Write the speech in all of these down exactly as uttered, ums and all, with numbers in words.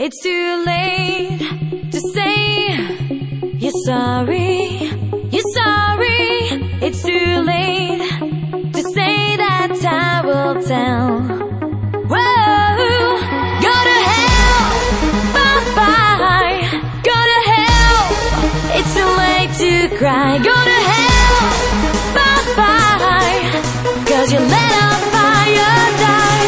It's too late to say you're sorry, you're sorry. It's too late to say that I will tell. Whoa, go to hell, bye bye. Go to hell, it's too late to cry. Go to hell, bye bye. 'Cause you let a fire die.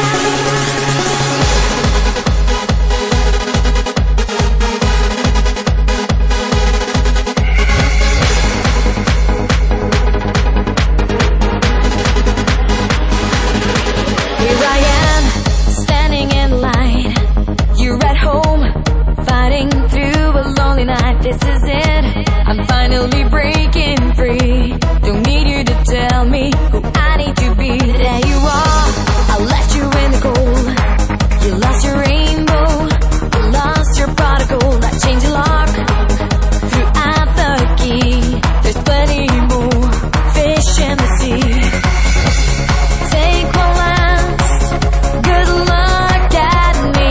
Here I am, standing in line. You're at home, fighting through a lonely night. This is it, I'm finally breaking free. Don't need you to tell me who I need to be. There you are, I left you in the cold. You lost your rainbow, you lost your prodigal. I changed your lock, threw out the key. There's plenty more fish in the sea. Take one last good look at me,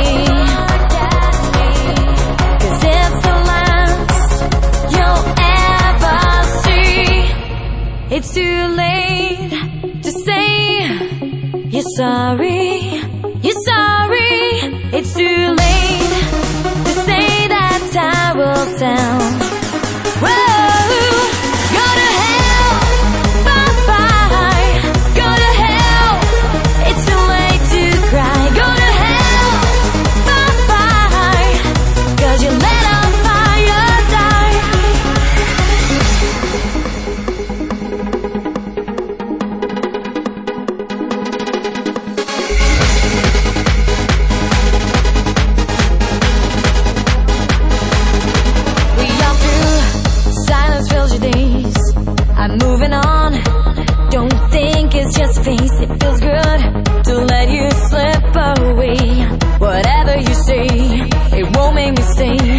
'cause it's the last you'll ever see. It's too late to say you're sorry, you're sorry. It's too late to say that I will tell. Whoa, go to hell, bye bye. Go to hell, it's too late to cry. Go to hell, bye bye. 'Cause you let a fire die. We are through, silence fills your days. I'm moving on, don't think it's just a phase. It feels good to let you slip away. Whatever you say, it won't make me stay.